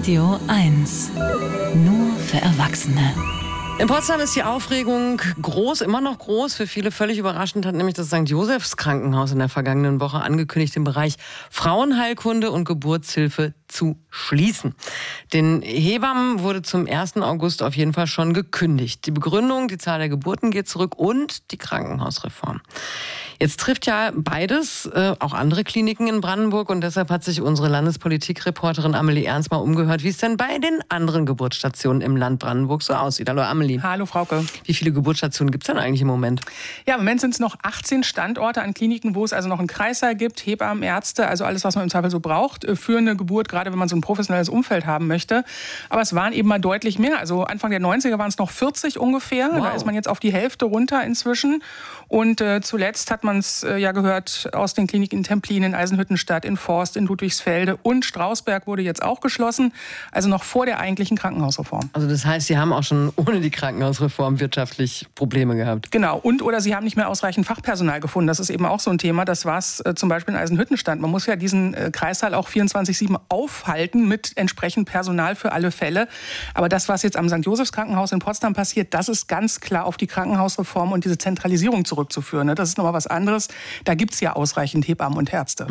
Radio 1. Nur für Erwachsene. In Potsdam ist die Aufregung groß, immer noch groß. Für viele völlig überraschend hat nämlich das St. Josephs Krankenhaus in der vergangenen Woche angekündigt, den Bereich Frauenheilkunde und Geburtshilfe zu schließen. Den Hebammen wurde zum 1. August auf jeden Fall schon gekündigt. Die Begründung, die Zahl der Geburten geht zurück und die Krankenhausreform. Jetzt trifft ja beides auch andere Kliniken in Brandenburg und deshalb hat sich unsere Landespolitikreporterin Amelie Ernst mal umgehört, wie es denn bei den anderen Geburtsstationen im Land Brandenburg so aussieht. Hallo Amelie. Hallo Frauke. Wie viele Geburtsstationen gibt es denn eigentlich im Moment? Ja, im Moment sind es noch 18 Standorte an Kliniken, wo es also noch einen Kreissaal gibt, Hebammen, Ärzte, also alles, was man im Zweifel so braucht für eine Geburt, gerade wenn man so ein professionelles Umfeld haben möchte. Aber es waren eben mal deutlich mehr. Also Anfang der 90er waren es noch 40 ungefähr. Wow. Da ist man jetzt auf die Hälfte runter inzwischen. Und zuletzt hat man es ja gehört aus den Kliniken in Templin, in Eisenhüttenstadt, in Forst, in Ludwigsfelde und Strausberg wurde jetzt auch geschlossen. Also noch vor der eigentlichen Krankenhausreform. Also das heißt, Sie haben auch schon ohne die Krankenhausreform wirtschaftlich Probleme gehabt? Genau. Oder Sie haben nicht mehr ausreichend Fachpersonal gefunden. Das ist eben auch so ein Thema. Das war es zum Beispiel in Eisenhüttenstadt. Man muss ja diesen Kreissaal auch 24/7 aufhalten mit entsprechend Personal für alle Fälle. Aber das, was jetzt am St. Josephs Krankenhaus in Potsdam passiert, das ist ganz klar auf die Krankenhausreform und diese Zentralisierung zurückzuführen. Das ist nochmal was anderes. Da gibt es ja ausreichend Hebammen und Ärzte.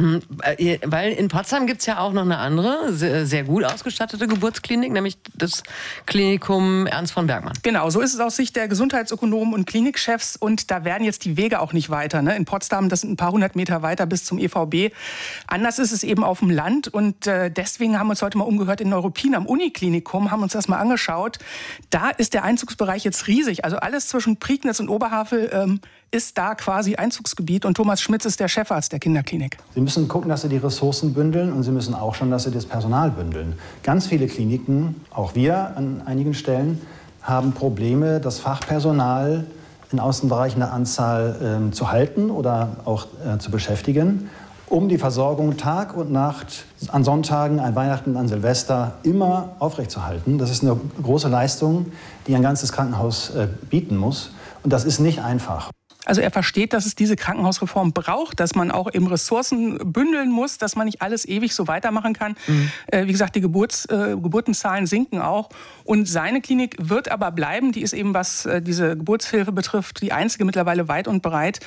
Weil in Potsdam gibt es ja auch noch eine andere, sehr gut ausgestattete Geburtsklinik, nämlich das Klinikum Ernst von Bergmann. Genau, so ist es aus Sicht der Gesundheitsökonomen und Klinikchefs. Und da werden jetzt die Wege auch nicht weiter. In Potsdam, das sind ein paar hundert Meter weiter bis zum EVB. Anders ist es eben auf dem Land. Und deswegen haben wir uns heute mal umgehört in Neuruppin am Uniklinikum, haben uns das mal angeschaut. Da ist der Einzugsbereich jetzt riesig. Also alles zwischen Prignitz und Oberhavel ist da quasi Einzugsgebiet. Und Thomas Schmitz ist der Chefarzt der Kinderklinik. Sie müssen gucken, dass Sie die Ressourcen bündeln und Sie müssen auch schon, dass Sie das Personal bündeln. Ganz viele Kliniken, auch wir an einigen Stellen, haben Probleme, das Fachpersonal in Außenbereichen der Anzahl zu halten oder auch zu beschäftigen, um die Versorgung Tag und Nacht, an Sonntagen, an Weihnachten, an Silvester immer aufrechtzuerhalten. Das ist eine große Leistung, die ein ganzes Krankenhaus bieten muss. Und das ist nicht einfach. Also er versteht, dass es diese Krankenhausreform braucht, dass man auch eben Ressourcen bündeln muss, dass man nicht alles ewig so weitermachen kann. Wie gesagt, die Geburtenzahlen sinken auch. Und seine Klinik wird aber bleiben. Die ist eben, was diese Geburtshilfe betrifft, die einzige mittlerweile weit und breit.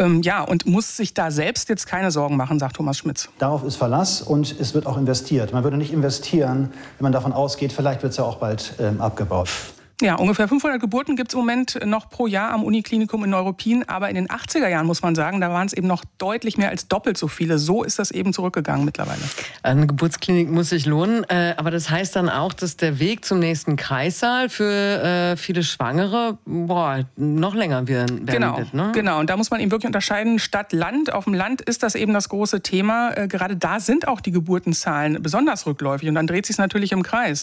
Und muss sich da selbst jetzt keine Sorgen machen, sagt Thomas Schmitz. Darauf ist Verlass und es wird auch investiert. Man würde nicht investieren, wenn man davon ausgeht, vielleicht wird es ja auch bald abgebaut. Ja, ungefähr 500 Geburten gibt es im Moment noch pro Jahr am Uniklinikum in Neuruppin. Aber in den 80er Jahren, muss man sagen, da waren es eben noch deutlich mehr als doppelt so viele. So ist das eben zurückgegangen mittlerweile. Eine Geburtsklinik muss sich lohnen. Aber das heißt dann auch, dass der Weg zum nächsten Kreissaal für viele Schwangere noch länger werden wird. Ne? Genau. Und da muss man eben wirklich unterscheiden, Stadt, Land. Auf dem Land ist das eben das große Thema. Gerade da sind auch die Geburtenzahlen besonders rückläufig. Und dann dreht sich es natürlich im Kreis.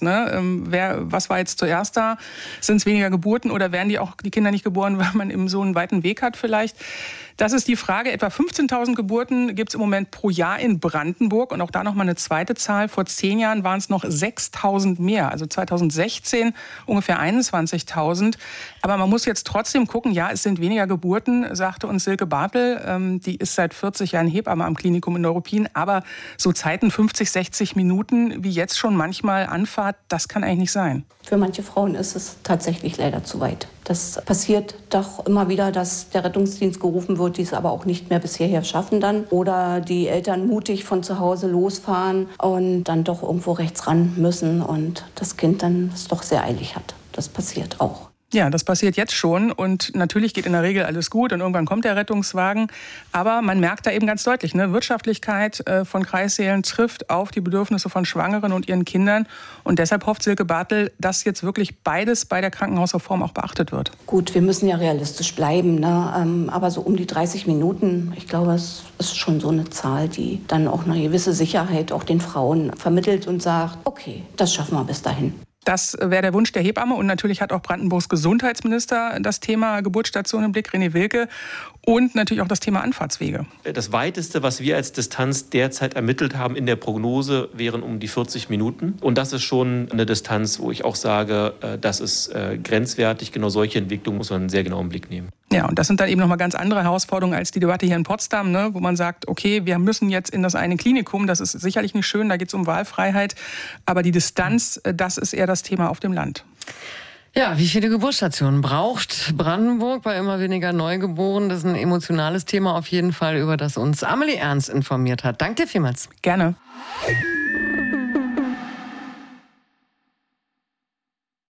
Was war jetzt zuerst da? Sind es weniger Geburten oder werden die Kinder nicht geboren, weil man eben so einen weiten Weg hat vielleicht? Das ist die Frage. Etwa 15.000 Geburten gibt es im Moment pro Jahr in Brandenburg. Und auch da noch mal eine zweite Zahl. Vor 10 Jahren waren es noch 6.000 mehr. Also 2016 ungefähr 21.000. Aber man muss jetzt trotzdem gucken, ja, es sind weniger Geburten, sagte uns Silke Bartel. Die ist seit 40 Jahren Hebamme am Klinikum in Neuruppin. Aber so Zeiten 50, 60 Minuten, wie jetzt schon manchmal Anfahrt, das kann eigentlich nicht sein. Für manche Frauen ist es tatsächlich leider zu weit. Das passiert doch immer wieder, dass der Rettungsdienst gerufen wird, die es aber auch nicht mehr bis hierher schaffen dann. Oder die Eltern mutig von zu Hause losfahren und dann doch irgendwo rechts ran müssen und das Kind dann es doch sehr eilig hat. Das passiert auch. Ja, das passiert jetzt schon und natürlich geht in der Regel alles gut und irgendwann kommt der Rettungswagen. Aber man merkt da eben ganz deutlich, Wirtschaftlichkeit von Kreissälen trifft auf die Bedürfnisse von Schwangeren und ihren Kindern. Und deshalb hofft Silke Bartel, dass jetzt wirklich beides bei der Krankenhausreform auch beachtet wird. Gut, wir müssen ja realistisch bleiben, aber so um die 30 Minuten, ich glaube, es ist schon so eine Zahl, die dann auch eine gewisse Sicherheit auch den Frauen vermittelt und sagt, okay, das schaffen wir bis dahin. Das wäre der Wunsch der Hebamme und natürlich hat auch Brandenburgs Gesundheitsminister das Thema Geburtsstation im Blick, René Wilke, und natürlich auch das Thema Anfahrtswege. Das Weiteste, was wir als Distanz derzeit ermittelt haben in der Prognose, wären um die 40 Minuten. Und das ist schon eine Distanz, wo ich auch sage, das ist grenzwertig. Genau solche Entwicklungen muss man sehr genau im Blick nehmen. Ja, und das sind dann eben nochmal ganz andere Herausforderungen als die Debatte hier in Potsdam, ne, wo man sagt, okay, wir müssen jetzt in das eine Klinikum, das ist sicherlich nicht schön, da geht es um Wahlfreiheit, aber die Distanz, das ist eher das Thema auf dem Land. Ja, wie viele Geburtsstationen braucht Brandenburg bei immer weniger Neugeborenen? Das ist ein emotionales Thema auf jeden Fall, über das uns Amelie Ernst informiert hat. Danke dir vielmals. Gerne.